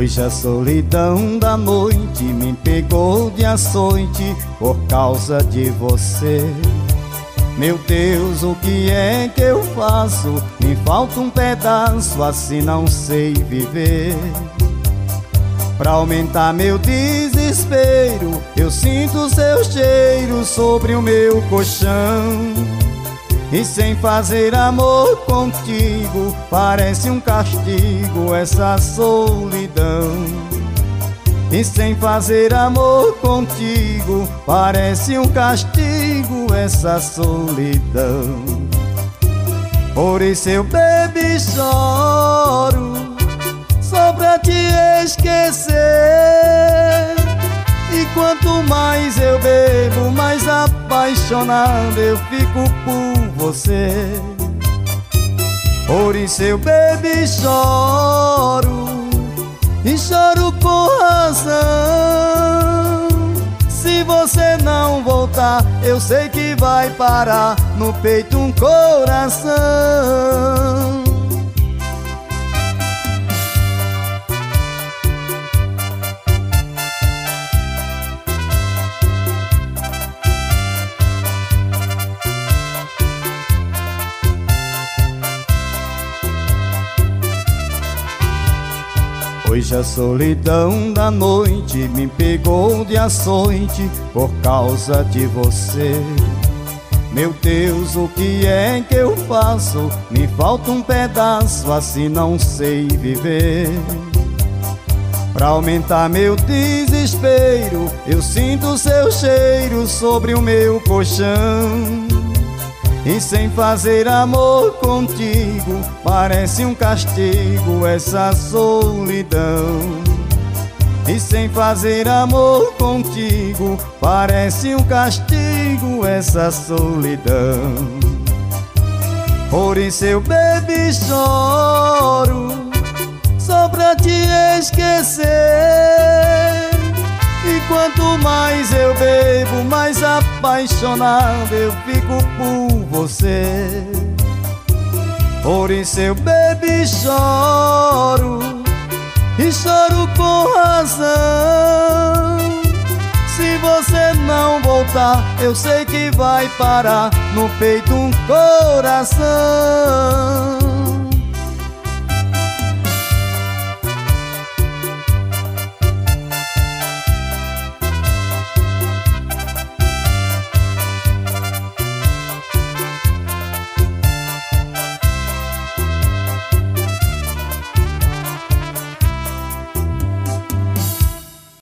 Hoje a solidão da noite me pegou de açoite por causa de você. Meu Deus, o que é que eu faço? Me falta um pedaço, assim não sei viver. Pra aumentar meu desespero, eu sinto seu cheiro sobre o meu colchão. E sem fazer amor contigo, parece um castigo essa solidão. E sem fazer amor contigo, parece um castigo essa solidão. Por isso eu bebo e choro, só pra te esquecer. E quanto mais eu bebo, mais apaixonado eu fico por você. Por isso eu bebo e choro com razão. Se você não voltar, eu sei que vai parar no peito um coração. Hoje a solidão da noite me pegou de açoite por causa de você. Meu Deus, o que é que eu faço? Me falta um pedaço, assim não sei viver. Pra aumentar meu desespero, eu sinto seu cheiro sobre o meu colchão. E sem fazer amor contigo, parece um castigo essa solidão. E sem fazer amor contigo, parece um castigo essa solidão. Por isso eu bebo e choro, só pra te esquecer. E quanto mais eu bebo, mais apaixonado eu fico por você. Por isso eu bebo e choro com razão. Se você não voltar, eu sei que vai parar no peito um coração.